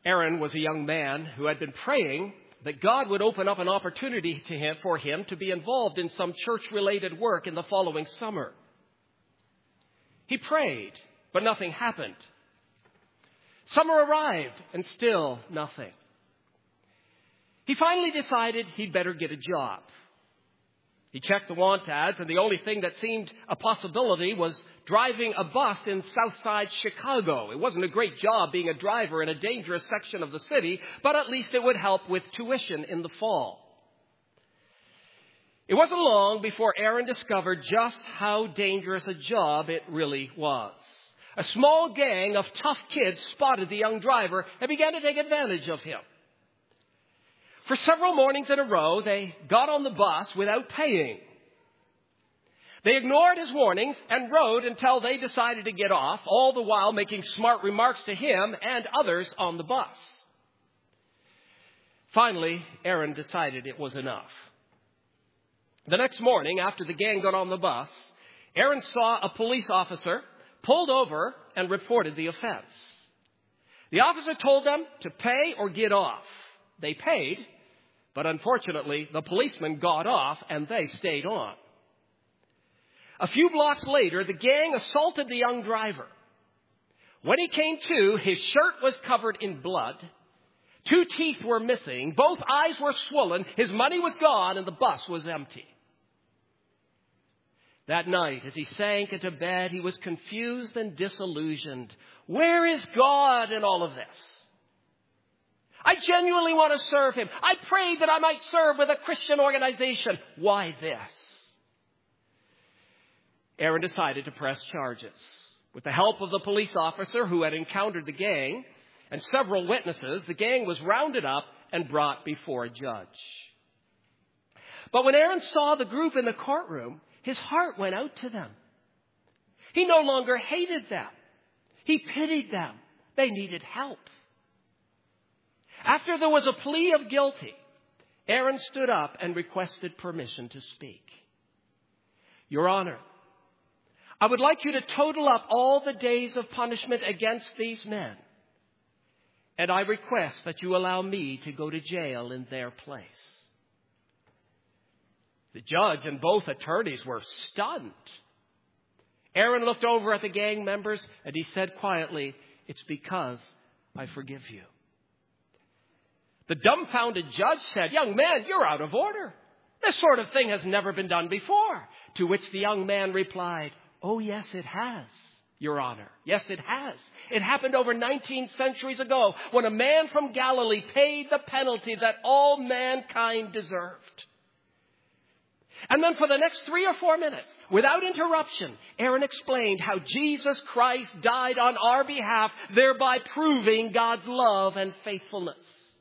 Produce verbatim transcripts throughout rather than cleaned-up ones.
Aaron was a young man who had been praying that God would open up an opportunity to him, for him to be involved in some church-related work in the following summer. He prayed, but nothing happened. Summer arrived, and still nothing. He finally decided he'd better get a job. He checked the want ads, and the only thing that seemed a possibility was driving a bus in Southside Chicago. It wasn't a great job being a driver in a dangerous section of the city, but at least it would help with tuition in the fall. It wasn't long before Aaron discovered just how dangerous a job it really was. A small gang of tough kids spotted the young driver and began to take advantage of him. For several mornings in a row, they got on the bus without paying. They ignored his warnings and rode until they decided to get off, all the while making smart remarks to him and others on the bus. Finally, Aaron decided it was enough. The next morning, after the gang got on the bus, Aaron saw a police officer, pulled over, and reported the offense. The officer told them to pay or get off. They paid, but unfortunately, the policeman got off and they stayed on. A few blocks later, the gang assaulted the young driver. When he came to, his shirt was covered in blood. Two teeth were missing. Both eyes were swollen. His money was gone and the bus was empty. That night, as he sank into bed, he was confused and disillusioned. Where is God in all of this? I genuinely want to serve him. I prayed that I might serve with a Christian organization. Why this? Aaron decided to press charges. With the help of the police officer who had encountered the gang and several witnesses, the gang was rounded up and brought before a judge. But when Aaron saw the group in the courtroom, his heart went out to them. He no longer hated them. He pitied them. They needed help. After there was a plea of guilty, Aaron stood up and requested permission to speak. Your Honor, I would like you to total up all the days of punishment against these men, and I request that you allow me to go to jail in their place. The judge and both attorneys were stunned. Aaron looked over at the gang members and he said quietly, "It's because I forgive you." The dumbfounded judge said, "Young man, you're out of order. This sort of thing has never been done before." To which the young man replied, "Oh, yes, it has, Your Honor. Yes, it has. It happened over nineteen centuries ago when a man from Galilee paid the penalty that all mankind deserved." And then for the next three or four minutes, without interruption, Aaron explained how Jesus Christ died on our behalf, thereby proving God's love and faithfulness.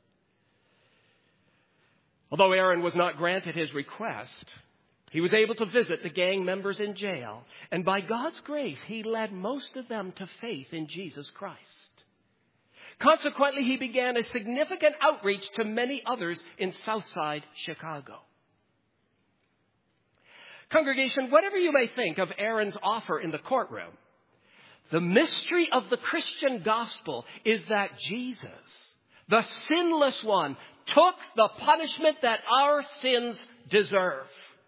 Although Aaron was not granted his request, he was able to visit the gang members in jail, and by God's grace, he led most of them to faith in Jesus Christ. Consequently, he began a significant outreach to many others in Southside Chicago. Congregation, whatever you may think of Aaron's offer in the courtroom, the mystery of the Christian gospel is that Jesus, the sinless one, took the punishment that our sins deserve.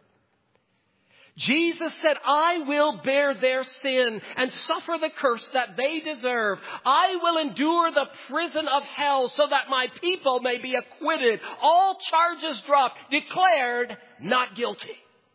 Jesus said, "I will bear their sin and suffer the curse that they deserve. I will endure the prison of hell so that my people may be acquitted. All charges dropped, declared not guilty."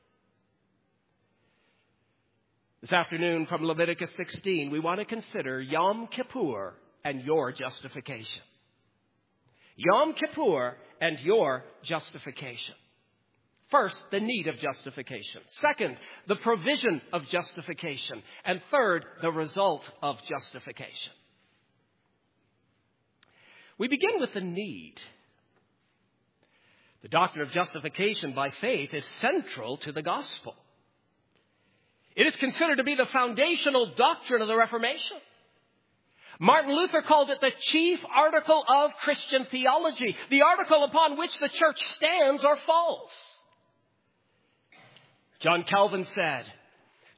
This afternoon from Leviticus sixteen, we want to consider Yom Kippur and your justification. Yom Kippur and your justification. First, the need of justification. Second, the provision of justification. And third, the result of justification. We begin with the need. The doctrine of justification by faith is central to the gospel. It is considered to be the foundational doctrine of the Reformation. Martin Luther called it the chief article of Christian theology, the article upon which the church stands or falls. John Calvin said,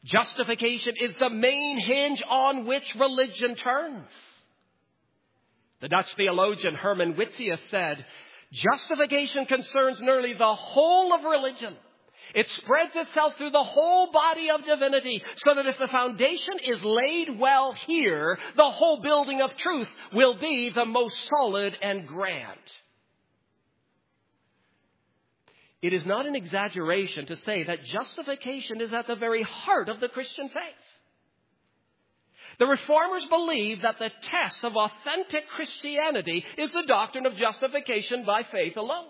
"Justification is the main hinge on which religion turns." The Dutch theologian Herman Whittier said, justification concerns nearly the whole of religion. It spreads itself through the whole body of divinity, so that if the foundation is laid well here, the whole building of truth will be the most solid and grand. It is not an exaggeration to say that justification is at the very heart of the Christian faith. The Reformers believe that the test of authentic Christianity is the doctrine of justification by faith alone.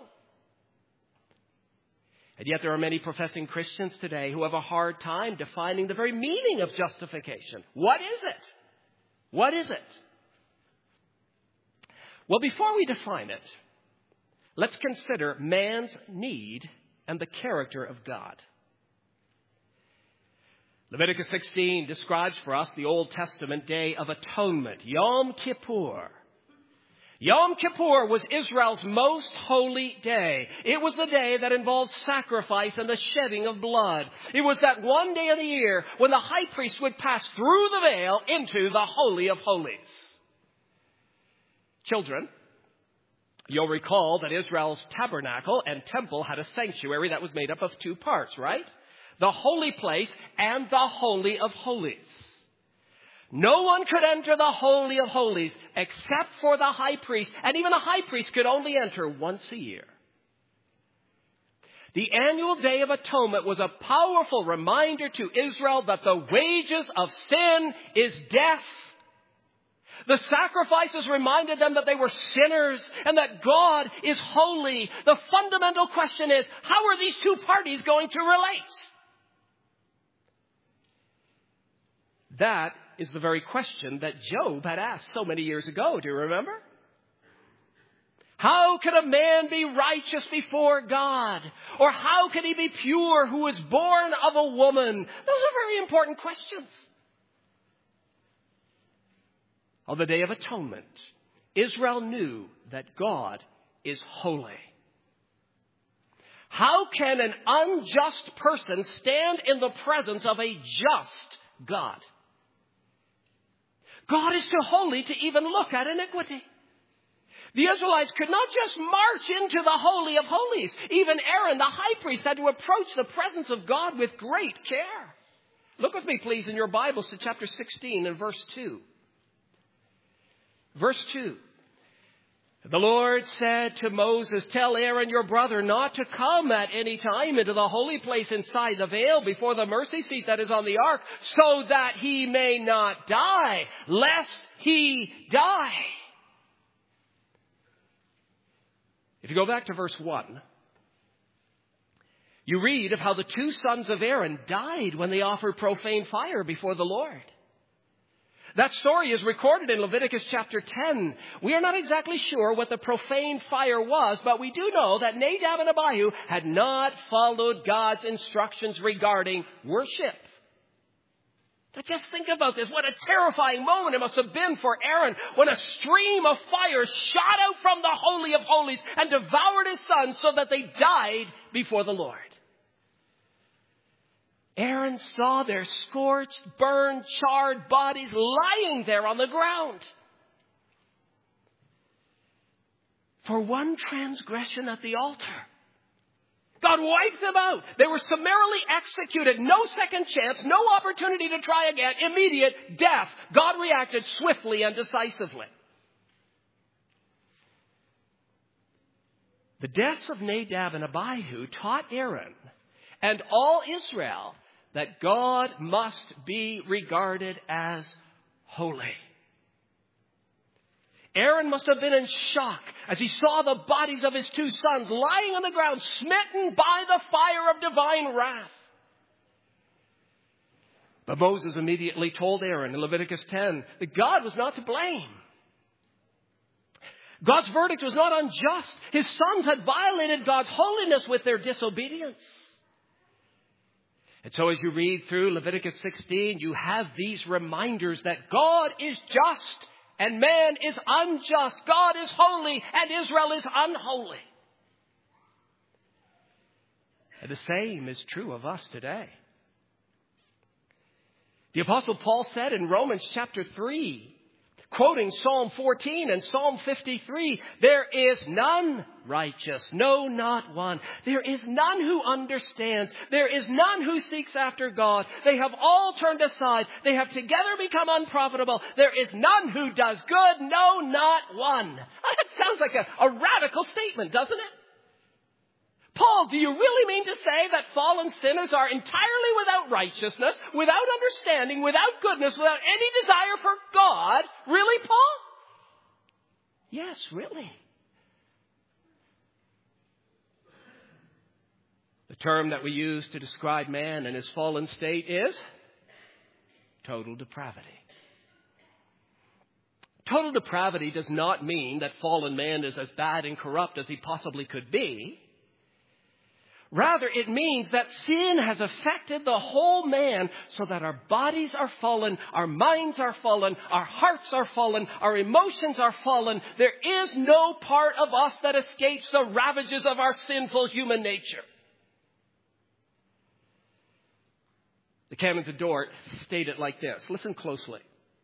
And yet there are many professing Christians today who have a hard time defining the very meaning of justification. What is it? What is it? Well, before we define it, let's consider man's need and the character of God. Leviticus sixteen describes for us the Old Testament Day of Atonement, Yom Kippur. Yom Kippur was Israel's most holy day. It was the day that involved sacrifice and the shedding of blood. It was that one day of the year when the high priest would pass through the veil into the Holy of Holies. Children, you'll recall that Israel's tabernacle and temple had a sanctuary that was made up of two parts, right? The holy place and the Holy of Holies. No one could enter the Holy of Holies except for the high priest, and even the high priest could only enter once a year. The annual Day of Atonement was a powerful reminder to Israel that the wages of sin is death. The sacrifices reminded them that they were sinners and that God is holy. The fundamental question is, how are these two parties going to relate? That is the very question that Job had asked so many years ago. Do you remember? How can a man be righteous before God? Or how can he be pure who is born of a woman? Those are very important questions. On the Day of Atonement, Israel knew that God is holy. How can an unjust person stand in the presence of a just God? God is too holy to even look at iniquity. The Israelites could not just march into the Holy of Holies. Even Aaron, the high priest, had to approach the presence of God with great care. Look with me, please, in your Bibles to chapter sixteen and verse two. Verse two. The Lord said to Moses, tell Aaron your brother not to come at any time into the holy place inside the veil before the mercy seat that is on the ark, so that he may not die, lest he die. If you go back to verse one, you read of how the two sons of Aaron died when they offered profane fire before the Lord. That story is recorded in Leviticus chapter ten. We are not exactly sure what the profane fire was, but we do know that Nadab and Abihu had not followed God's instructions regarding worship. Now just think about this. What a terrifying moment it must have been for Aaron when a stream of fire shot out from the Holy of Holies and devoured his sons so that they died before the Lord. Aaron saw their scorched, burned, charred bodies lying there on the ground. For one transgression at the altar, God wiped them out. They were summarily executed. No second chance, no opportunity to try again. Immediate death. God reacted swiftly and decisively. The deaths of Nadab and Abihu taught Aaron and all Israel that God must be regarded as holy. Aaron must have been in shock as he saw the bodies of his two sons lying on the ground, smitten by the fire of divine wrath. But Moses immediately told Aaron in Leviticus ten that God was not to blame. God's verdict was not unjust. His sons had violated God's holiness with their disobedience. And so as you read through Leviticus sixteen, you have these reminders that God is just and man is unjust. God is holy and Israel is unholy. And the same is true of us today. The Apostle Paul said in Romans chapter three Quoting Psalm fourteen and Psalm fifty-three, there is none righteous, no, not one. There is none who understands. There is none who seeks after God. They have all turned aside. They have together become unprofitable. There is none who does good, no, not one. That sounds like a, a radical statement, doesn't it? Paul, do you really mean to say that fallen sinners are entirely without righteousness, without understanding, without goodness, without any desire for God? Really, Paul? Yes, really. The term that we use to describe man in his fallen state is total depravity. Total depravity does not mean that fallen man is as bad and corrupt as he possibly could be. Rather, it means that sin has affected the whole man so that our bodies are fallen, our minds are fallen, our hearts are fallen, our emotions are fallen. There is no part of us that escapes the ravages of our sinful human nature. The Canons of Dort state it like this. Listen closely.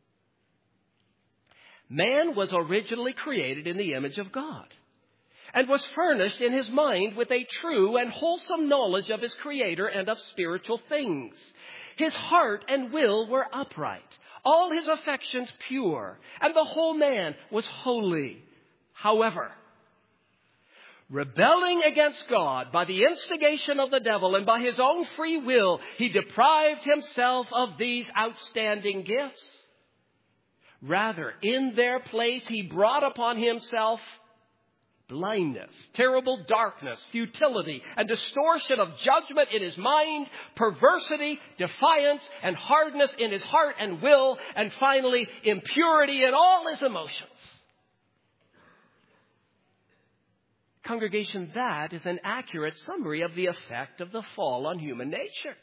Man was originally created in the image of God, and was furnished in his mind with a true and wholesome knowledge of his Creator and of spiritual things. His heart and will were upright, all his affections pure, and the whole man was holy. However, rebelling against God by the instigation of the devil and by his own free will, he deprived himself of these outstanding gifts. Rather, in their place, he brought upon himself blindness, terrible darkness, futility, and distortion of judgment in his mind, perversity, defiance, and hardness in his heart and will, and finally, impurity in all his emotions. Congregation, that is an accurate summary of the effect of the fall on human nature.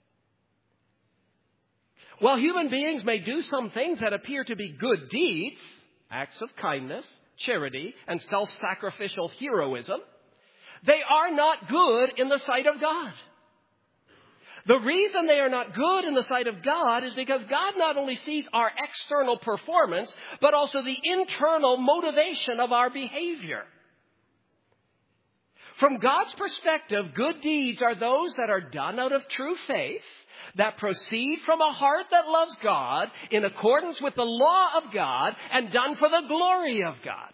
While human beings may do some things that appear to be good deeds, acts of kindness, charity, and self-sacrificial heroism, they are not good in the sight of God. The reason they are not good in the sight of God is because God not only sees our external performance, but also the internal motivation of our behavior. From God's perspective, good deeds are those that are done out of true faith, that proceed from a heart that loves God in accordance with the law of God and done for the glory of God.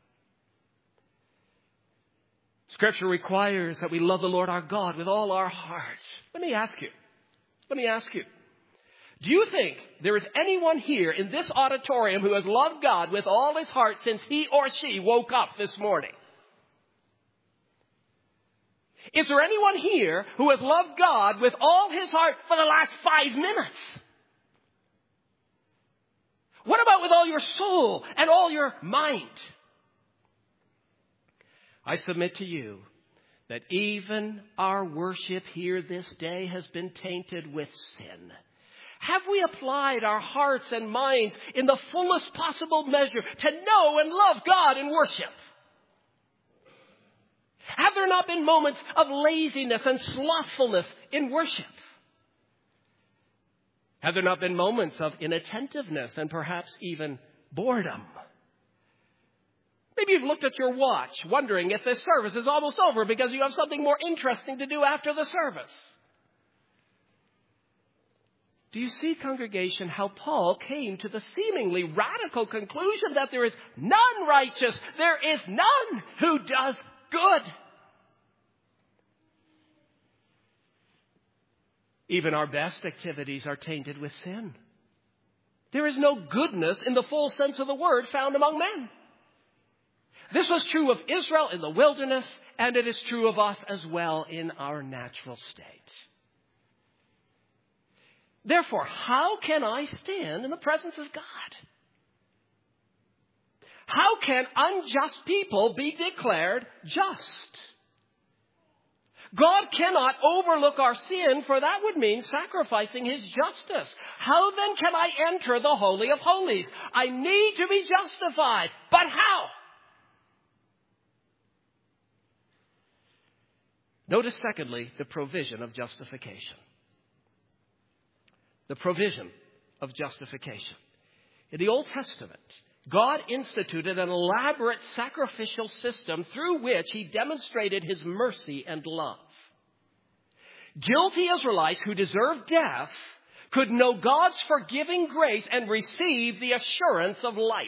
Scripture requires that we love the Lord our God with all our hearts. Let me ask you, let me ask you, do you think there is anyone here in this auditorium who has loved God with all his heart since he or she woke up this morning? Is there anyone here who has loved God with all his heart for the last five minutes? What about with all your soul and all your mind? I submit to you that even our worship here this day has been tainted with sin. Have we applied our hearts and minds in the fullest possible measure to know and love God in worship? Have there not been moments of laziness and slothfulness in worship? Have there not been moments of inattentiveness and perhaps even boredom? Maybe you've looked at your watch, wondering if this service is almost over because you have something more interesting to do after the service. Do you see, congregation, how Paul came to the seemingly radical conclusion that there is none righteous, there is none who does good? Even our best activities are tainted with sin. There is no goodness in the full sense of the word found among men. This was true of Israel in the wilderness, and it is true of us as well in our natural state. Therefore, how can I stand in the presence of God? How can unjust people be declared just? God cannot overlook our sin, for that would mean sacrificing his justice. How then can I enter the Holy of Holies? I need to be justified. But how? Notice, secondly, the provision of justification. The provision of justification. In the Old Testament, God instituted an elaborate sacrificial system through which he demonstrated his mercy and love. Guilty Israelites who deserved death could know God's forgiving grace and receive the assurance of life.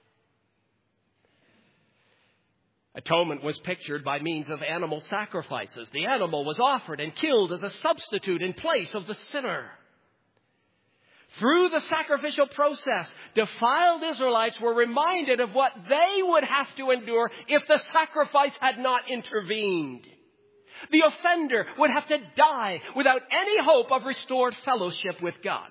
Atonement was pictured by means of animal sacrifices. The animal was offered and killed as a substitute in place of the sinner. Through the sacrificial process, defiled Israelites were reminded of what they would have to endure if the sacrifice had not intervened. The offender would have to die without any hope of restored fellowship with God.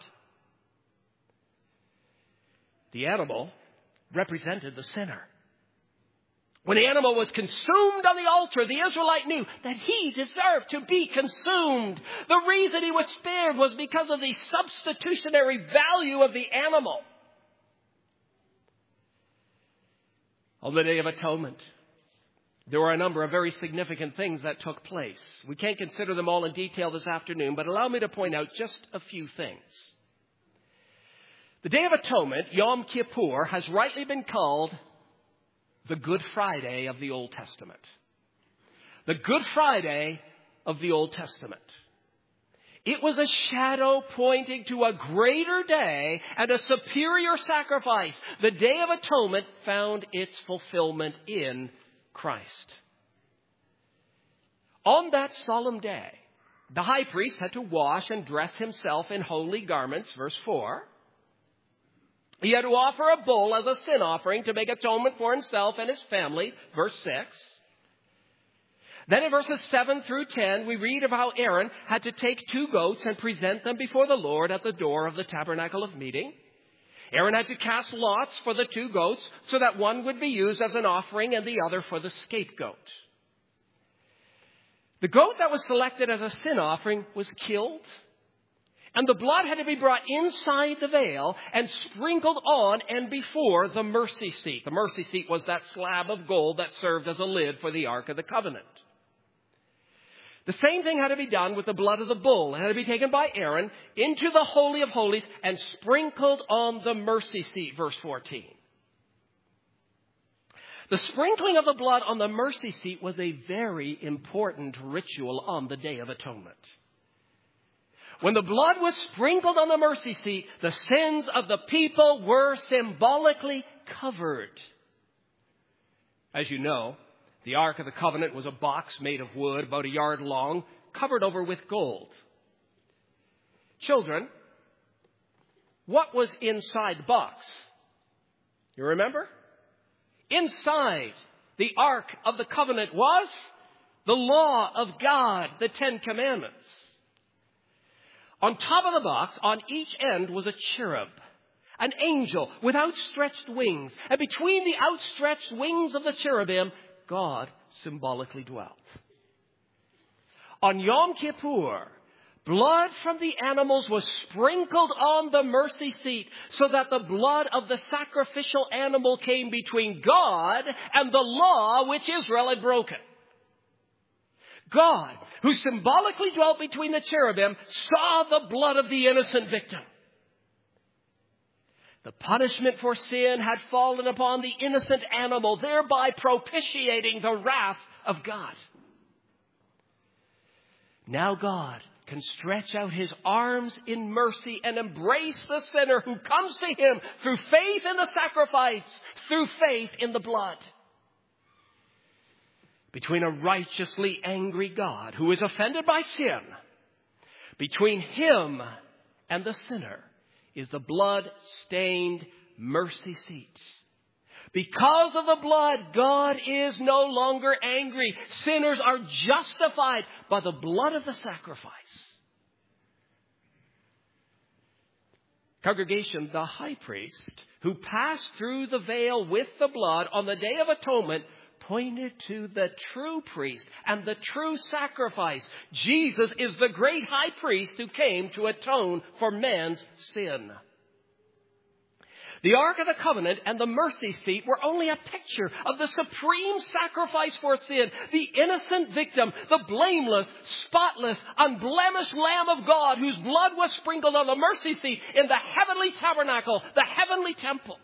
The animal represented the sinner. When the animal was consumed on the altar, the Israelite knew that he deserved to be consumed. The reason he was spared was because of the substitutionary value of the animal. On the Day of Atonement, there were a number of very significant things that took place. We can't consider them all in detail this afternoon, but allow me to point out just a few things. The Day of Atonement, Yom Kippur, has rightly been called the Good Friday of the Old Testament. The Good Friday of the Old Testament. It was a shadow pointing to a greater day and a superior sacrifice. The Day of Atonement found its fulfillment in Christ. On that solemn day, the high priest had to wash and dress himself in holy garments, verse four. He had to offer a bull as a sin offering to make atonement for himself and his family, verse six. Then in verses seven through ten, we read of how Aaron had to take two goats and present them before the Lord at the door of the tabernacle of meeting. Aaron had to cast lots for the two goats so that one would be used as an offering and the other for the scapegoat. The goat that was selected as a sin offering was killed, and the blood had to be brought inside the veil and sprinkled on and before the mercy seat. The mercy seat was that slab of gold that served as a lid for the Ark of the Covenant. The same thing had to be done with the blood of the bull. It had to be taken by Aaron into the Holy of Holies and sprinkled on the mercy seat, verse fourteen. The sprinkling of the blood on the mercy seat was a very important ritual on the Day of Atonement. When the blood was sprinkled on the mercy seat, the sins of the people were symbolically covered. As you know, the Ark of the Covenant was a box made of wood about a yard long, covered over with gold. Children, what was inside the box? You remember? Inside the Ark of the Covenant was the law of God, the Ten Commandments. On top of the box, on each end, was a cherub, an angel with outstretched wings. And between the outstretched wings of the cherubim, God symbolically dwelt. On Yom Kippur, blood from the animals was sprinkled on the mercy seat so that the blood of the sacrificial animal came between God and the law which Israel had broken. God, who symbolically dwelt between the cherubim, saw the blood of the innocent victim. The punishment for sin had fallen upon the innocent animal, thereby propitiating the wrath of God. Now God can stretch out his arms in mercy and embrace the sinner who comes to him through faith in the sacrifice, through faith in the blood. Between a righteously angry God who is offended by sin, between him and the sinner is the blood-stained mercy seat. Because of the blood, God is no longer angry. Sinners are justified by the blood of the sacrifice. Congregation, the high priest who passed through the veil with the blood on the Day of Atonement pointed to the true priest and the true sacrifice. Jesus is the great high priest who came to atone for man's sin. The Ark of the Covenant and the mercy seat were only a picture of the supreme sacrifice for sin, the innocent victim, the blameless, spotless, unblemished Lamb of God whose blood was sprinkled on the mercy seat in the heavenly tabernacle, the heavenly temple.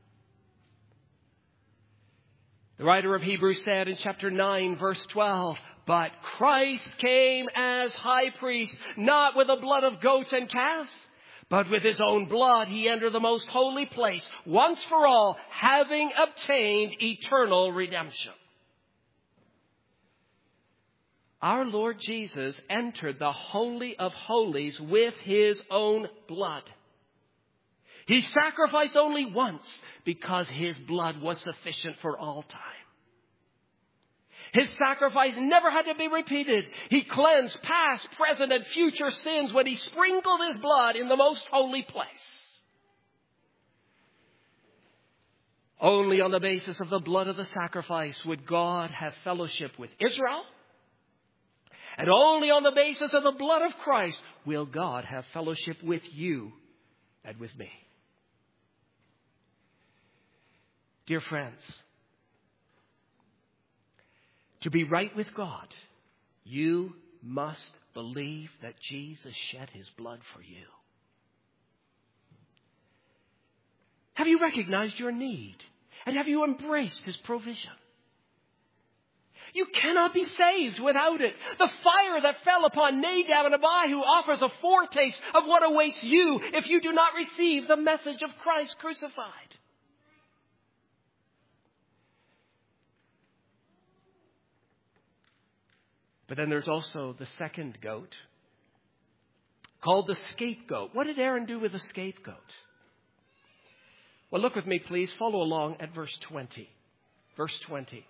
The writer of Hebrews said in chapter nine, verse twelve, "But Christ came as high priest, not with the blood of goats and calves, but with his own blood he entered the most holy place, once for all, having obtained eternal redemption." Our Lord Jesus entered the Holy of Holies with his own blood. He sacrificed only once because his blood was sufficient for all time. His sacrifice never had to be repeated. He cleansed past, present, and future sins when he sprinkled his blood in the most holy place. Only on the basis of the blood of the sacrifice would God have fellowship with Israel. And only on the basis of the blood of Christ will God have fellowship with you and with me. Dear friends, to be right with God, you must believe that Jesus shed his blood for you. Have you recognized your need? And have you embraced his provision? You cannot be saved without it. The fire that fell upon Nadab and Abihu offers a foretaste of what awaits you if you do not receive the message of Christ crucified. But then there's also the second goat, called the scapegoat. What did Aaron do with the scapegoat? Well, look with me, please. Follow along at verse twenty. Verse twenty.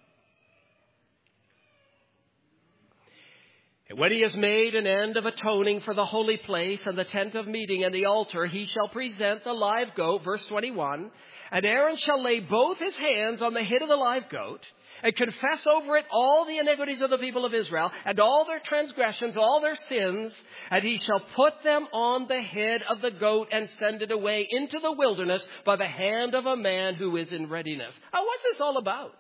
"And when he has made an end of atoning for the holy place and the tent of meeting and the altar, he shall present the live goat," verse twenty-one, "and Aaron shall lay both his hands on the head of the live goat and confess over it all the iniquities of the people of Israel and all their transgressions, all their sins, and he shall put them on the head of the goat and send it away into the wilderness by the hand of a man who is in readiness." Now, what's this all about?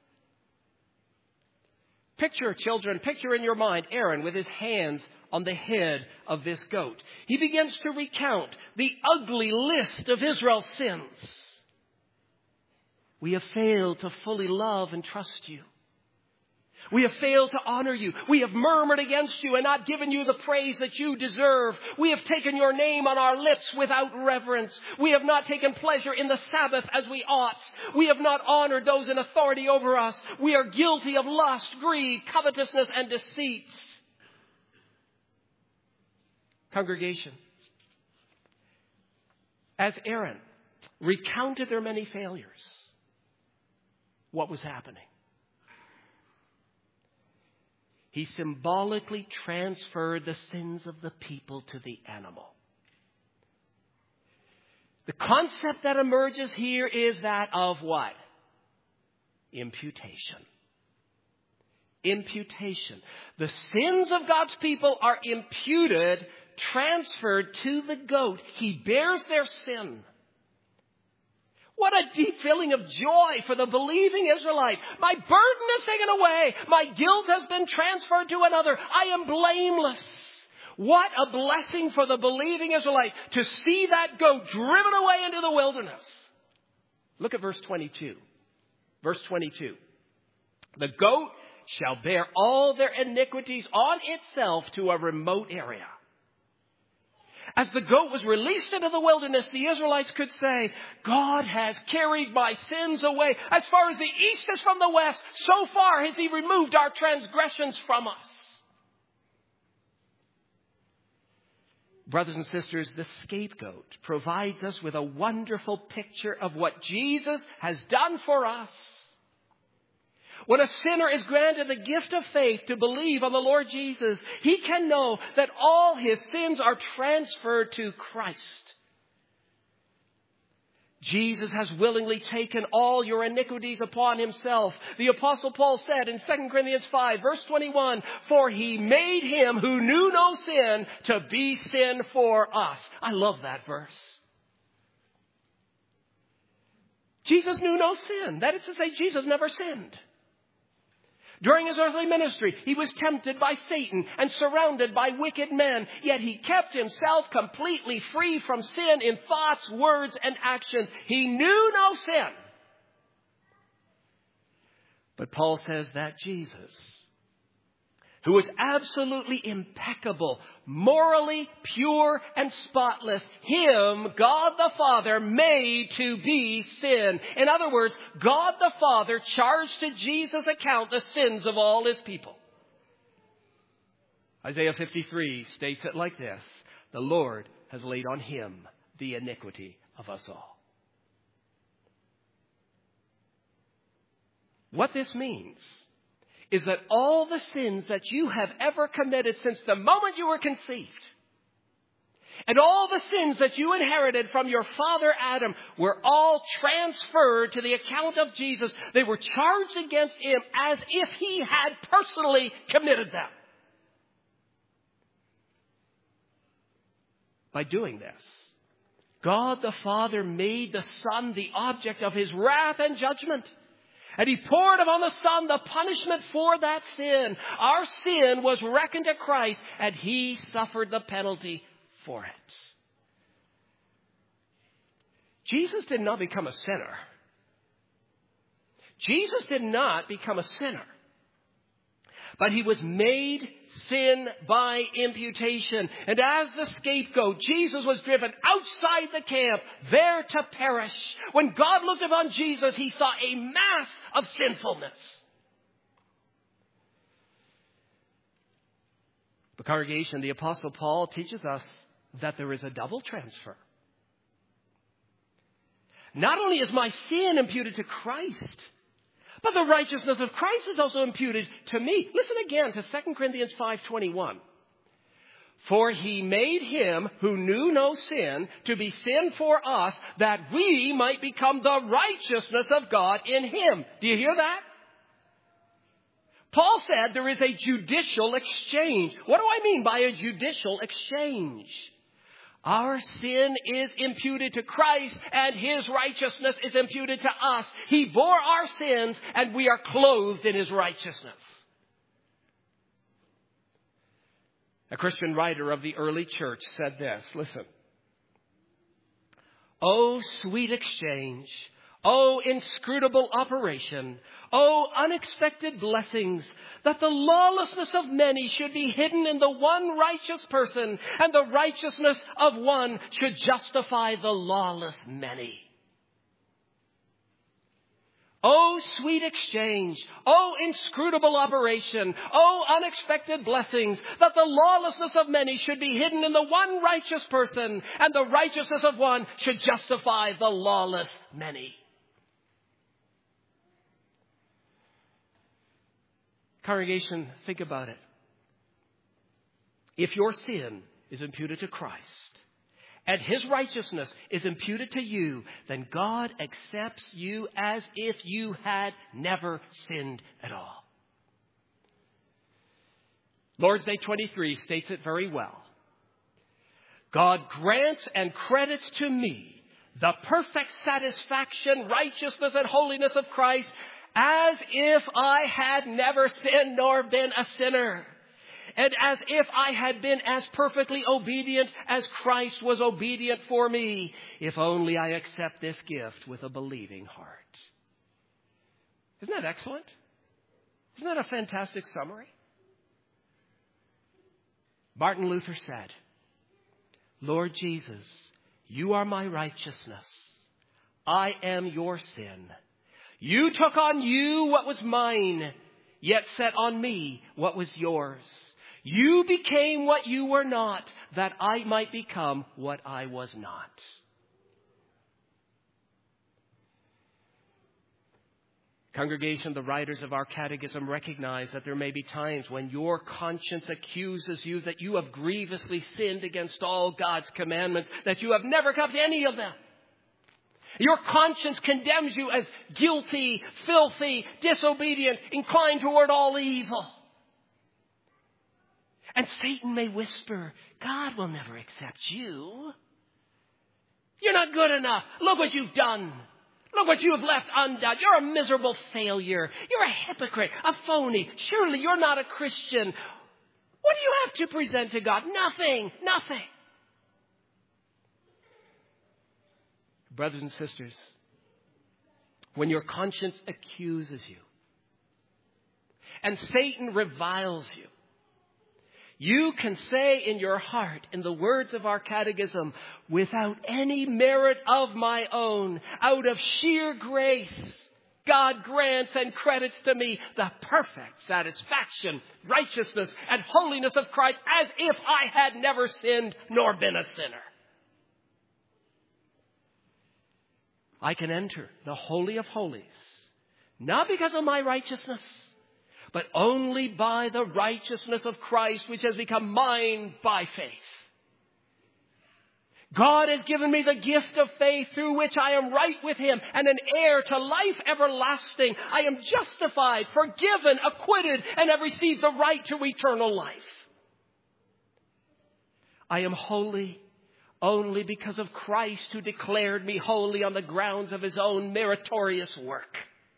Picture, children, picture in your mind Aaron with his hands on the head of this goat. He begins to recount the ugly list of Israel's sins. We have failed to fully love and trust you. We have failed to honor you. We have murmured against you and not given you the praise that you deserve. We have taken your name on our lips without reverence. We have not taken pleasure in the Sabbath as we ought. We have not honored those in authority over us. We are guilty of lust, greed, covetousness, and deceit. Congregation, as Aaron recounted their many failures, what was happening? He symbolically transferred the sins of the people to the animal. The concept that emerges here is that of what? Imputation. Imputation. The sins of God's people are imputed, transferred to the goat. He bears their sin. What a deep feeling of joy for the believing Israelite. My burden is taken away. My guilt has been transferred to another. I am blameless. What a blessing for the believing Israelite to see that goat driven away into the wilderness. Look at verse twenty-two. Verse twenty-two. "The goat shall bear all their iniquities on itself to a remote area." As the goat was released into the wilderness, the Israelites could say, "God has carried my sins away. As far as the east is from the west, so far has he removed our transgressions from us." Brothers and sisters, the scapegoat provides us with a wonderful picture of what Jesus has done for us. When a sinner is granted the gift of faith to believe on the Lord Jesus, he can know that all his sins are transferred to Christ. Jesus has willingly taken all your iniquities upon himself. The Apostle Paul said in Second Corinthians five, verse twenty-one, "For he made him who knew no sin to be sin for us." I love that verse. Jesus knew no sin. That is to say, Jesus never sinned. During his earthly ministry, he was tempted by Satan and surrounded by wicked men, yet he kept himself completely free from sin in thoughts, words, and actions. He knew no sin. But Paul says that Jesus, who was absolutely impeccable, morally pure and spotless, him, God the Father, made to be sin. In other words, God the Father charged to Jesus' account the sins of all his people. Isaiah fifty-three states it like this: the Lord has laid on him the iniquity of us all. What this means is that all the sins that you have ever committed since the moment you were conceived, and all the sins that you inherited from your father Adam, were all transferred to the account of Jesus. They were charged against him as if he had personally committed them. By doing this, God the Father made the Son the object of his wrath and judgment. And he poured upon the Son the punishment for that sin. Our sin was reckoned to Christ, and he suffered the penalty for it. Jesus did not become a sinner. Jesus did not become a sinner. But he was made sin by imputation. And as the scapegoat, Jesus was driven outside the camp, there to perish. When God looked upon Jesus, he saw a mass of sinfulness. The congregation, the Apostle Paul teaches us that there is a double transfer. Not only is my sin imputed to Christ, but the righteousness of Christ is also imputed to me. Listen again to Second Corinthians five twenty-one. For he made him who knew no sin to be sin for us, that we might become the righteousness of God in him. Do you hear that? Paul said there is a judicial exchange. What do I mean by a judicial exchange? Our sin is imputed to Christ, and his righteousness is imputed to us. He bore our sins, and we are clothed in his righteousness. A Christian writer of the early church said this. Listen. Oh, sweet exchange. Oh, inscrutable operation. Oh, unexpected blessings, that the lawlessness of many should be hidden in the one righteous person, and the righteousness of one should justify the lawless many. Oh, sweet exchange. Oh, inscrutable operation. Oh, unexpected blessings, that the lawlessness of many should be hidden in the one righteous person, and the righteousness of one should justify the lawless many. Congregation, think about it. If your sin is imputed to Christ and his righteousness is imputed to you, then God accepts you as if you had never sinned at all. Lord's Day twenty-three states it very well. God grants and credits to me the perfect satisfaction, righteousness, and holiness of Christ, as if I had never sinned nor been a sinner. And as if I had been as perfectly obedient as Christ was obedient for me, if only I accept this gift with a believing heart. Isn't that excellent? Isn't that a fantastic summary? Martin Luther said, Lord Jesus, you are my righteousness. I am your sin. You took on you what was mine, yet set on me what was yours. You became what you were not, that I might become what I was not. Congregation, the writers of our catechism recognize that there may be times when your conscience accuses you that you have grievously sinned against all God's commandments, that you have never kept any of them. Your conscience condemns you as guilty, filthy, disobedient, inclined toward all evil. And Satan may whisper, God will never accept you. You're not good enough. Look what you've done. Look what you have left undone. You're a miserable failure. You're a hypocrite, a phony. Surely you're not a Christian. What do you have to present to God? Nothing. Nothing. Brothers and sisters, when your conscience accuses you and Satan reviles you, you can say in your heart, in the words of our catechism, without any merit of my own, out of sheer grace, God grants and credits to me the perfect satisfaction, righteousness, and holiness of Christ, as if I had never sinned nor been a sinner. I can enter the Holy of Holies, not because of my righteousness, but only by the righteousness of Christ, which has become mine by faith. God has given me the gift of faith through which I am right with Him and an heir to life everlasting. I am justified, forgiven, acquitted, and have received the right to eternal life. I am holy only because of Christ, who declared me holy on the grounds of His own meritorious work.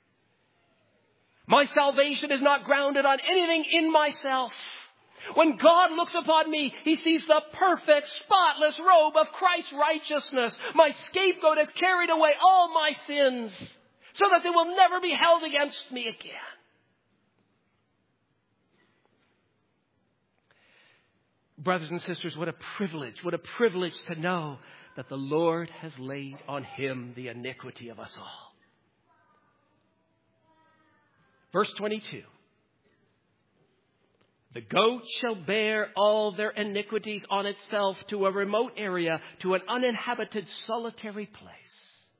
My salvation is not grounded on anything in myself. When God looks upon me, He sees the perfect, spotless robe of Christ's righteousness. My scapegoat has carried away all my sins, so that they will never be held against me again. Brothers and sisters, what a privilege, what a privilege to know that the Lord has laid on Him the iniquity of us all. Verse twenty-two. The goat shall bear all their iniquities on itself to a remote area, to an uninhabited solitary place.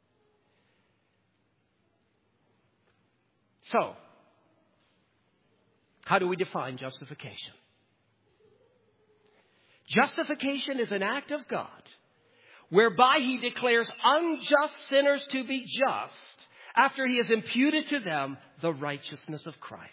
So, how do we define justification? Justification is an act of God whereby He declares unjust sinners to be just after He has imputed to them the righteousness of Christ.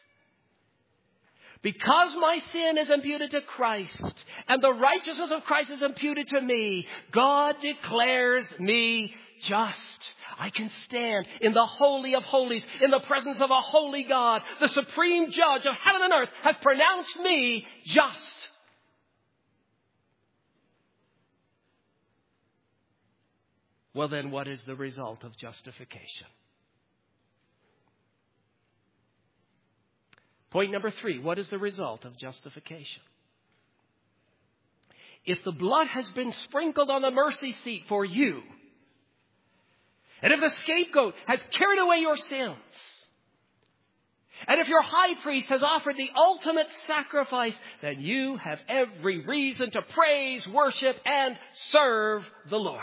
Because my sin is imputed to Christ and the righteousness of Christ is imputed to me, God declares me just. I can stand in the Holy of Holies, in the presence of a holy God. The supreme judge of heaven and earth has pronounced me just. Well, then, what is the result of justification? Point number three, what is the result of justification? If the blood has been sprinkled on the mercy seat for you, and if the scapegoat has carried away your sins, and if your high priest has offered the ultimate sacrifice, then you have every reason to praise, worship, and serve the Lord.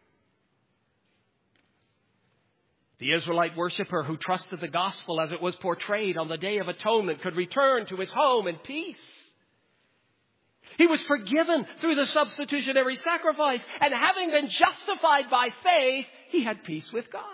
The Israelite worshiper who trusted the gospel as it was portrayed on the Day of Atonement could return to his home in peace. He was forgiven through the substitutionary sacrifice, and having been justified by faith, he had peace with God.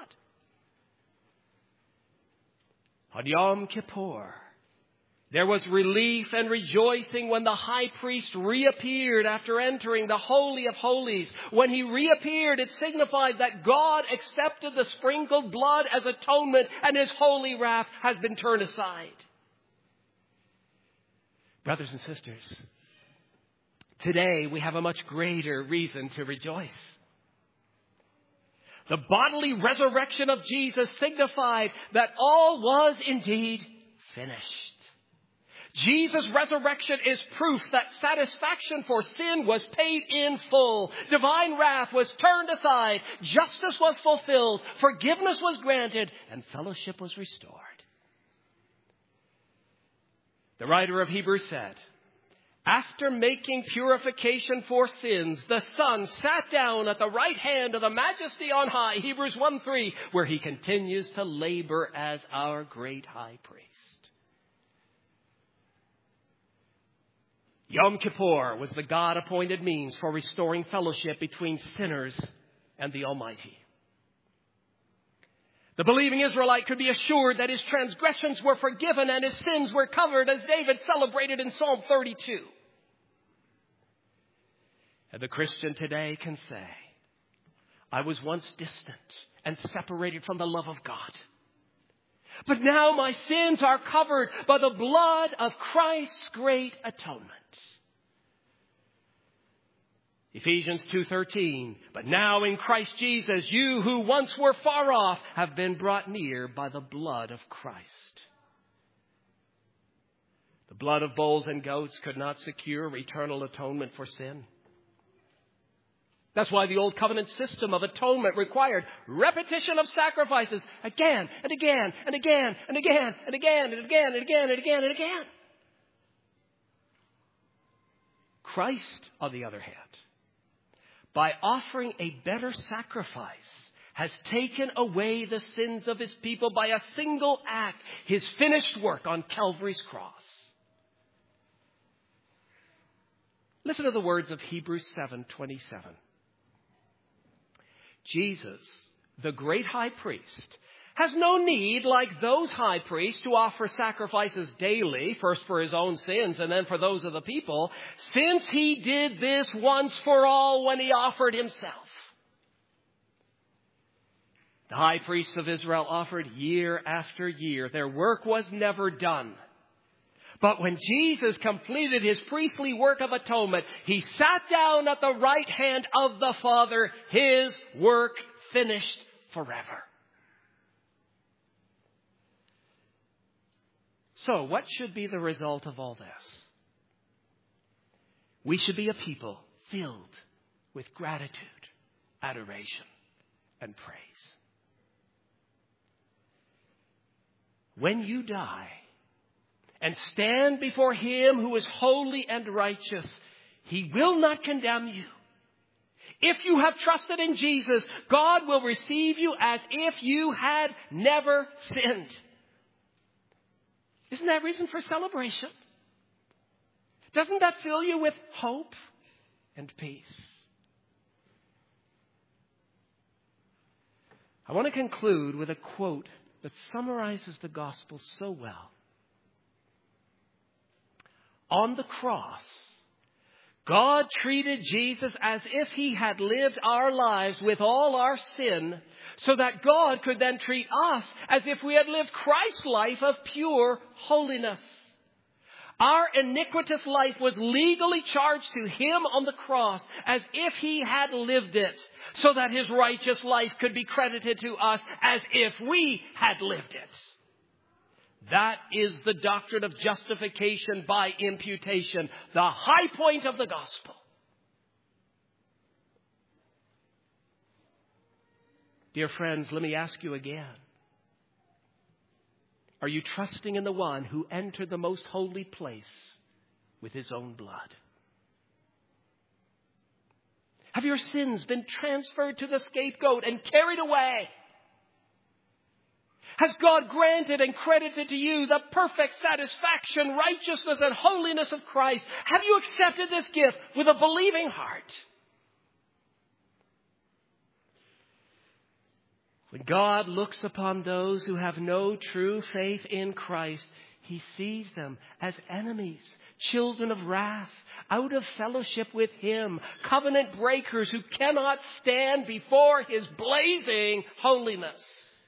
On Yom Kippur, there was relief and rejoicing when the high priest reappeared after entering the Holy of Holies. When he reappeared, it signified that God accepted the sprinkled blood as atonement, and His holy wrath has been turned aside. Brothers and sisters, today we have a much greater reason to rejoice. The bodily resurrection of Jesus signified that all was indeed finished. Jesus' resurrection is proof that satisfaction for sin was paid in full. Divine wrath was turned aside. Justice was fulfilled. Forgiveness was granted. And fellowship was restored. The writer of Hebrews said, after making purification for sins, the Son sat down at the right hand of the Majesty on high, Hebrews one three, where He continues to labor as our great high priest. Yom Kippur was the God-appointed means for restoring fellowship between sinners and the Almighty. The believing Israelite could be assured that his transgressions were forgiven and his sins were covered, as David celebrated in Psalm thirty-two. And the Christian today can say, I was once distant and separated from the love of God. But now my sins are covered by the blood of Christ's great atonement. Ephesians two thirteen, but now in Christ Jesus, you who once were far off have been brought near by the blood of Christ. The blood of bulls and goats could not secure eternal atonement for sin. That's why the old covenant system of atonement required repetition of sacrifices again and again and again and again and again and again and again and again and again. Christ, on the other hand, by offering a better sacrifice, has taken away the sins of his people by a single act, his finished work on Calvary's cross. Listen to the words of Hebrews seven twenty-seven. Jesus, the great high priest, has no need, like those high priests, to offer sacrifices daily, first for his own sins and then for those of the people, since he did this once for all when he offered himself. The high priests of Israel offered year after year. Their work was never done. But when Jesus completed his priestly work of atonement, he sat down at the right hand of the Father, his work finished forever. So, what should be the result of all this? We should be a people filled with gratitude, adoration, and praise. When you die and stand before him who is holy and righteous, he will not condemn you. If you have trusted in Jesus, God will receive you as if you had never sinned. Isn't that reason for celebration? Doesn't that fill you with hope and peace? I want to conclude with a quote that summarizes the gospel so well. On the cross, God treated Jesus as if he had lived our lives with all our sin, so that God could then treat us as if we had lived Christ's life of pure holiness. Our iniquitous life was legally charged to him on the cross as if he had lived it, so that his righteous life could be credited to us as if we had lived it. That is the doctrine of justification by imputation, the high point of the gospel. Dear friends, let me ask you again. Are you trusting in the one who entered the most holy place with his own blood? Have your sins been transferred to the scapegoat and carried away? Has God granted and credited to you the perfect satisfaction, righteousness, and holiness of Christ? Have you accepted this gift with a believing heart? When God looks upon those who have no true faith in Christ, he sees them as enemies, children of wrath, out of fellowship with him, covenant breakers who cannot stand before his blazing holiness.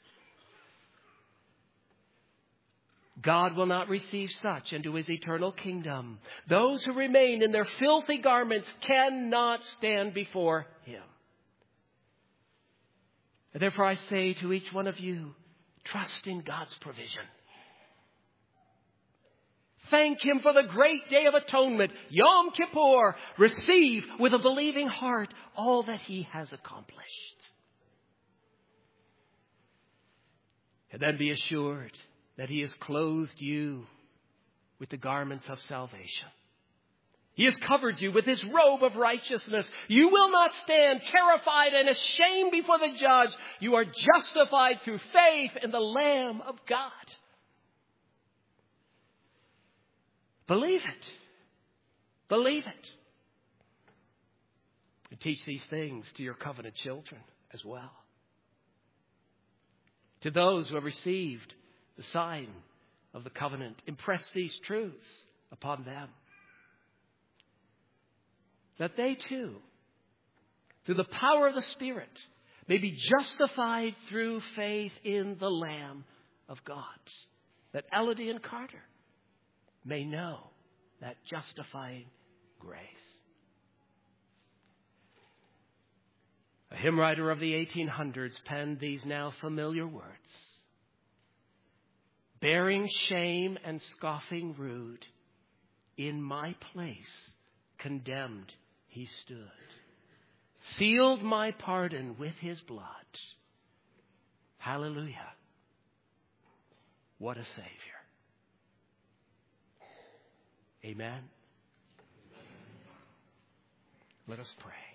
God will not receive such into his eternal kingdom. Those who remain in their filthy garments cannot stand before him. And therefore I say to each one of you, trust in God's provision. Thank him for the great day of atonement, Yom Kippur. Receive with a believing heart all that he has accomplished. And then be assured that he has clothed you with the garments of salvation. He has covered you with his robe of righteousness. You will not stand terrified and ashamed before the judge. You are justified through faith in the Lamb of God. Believe it. Believe it. And teach these things to your covenant children as well. To those who have received the sign of the covenant, impress these truths upon them. That they too, through the power of the Spirit, may be justified through faith in the Lamb of God. That Elodie and Carter may know that justifying grace. A hymn writer of the eighteen hundreds penned these now familiar words. Bearing shame and scoffing rude, in my place condemned he stood. Sealed my pardon with his blood. Hallelujah. What a Savior. Amen. Let us pray.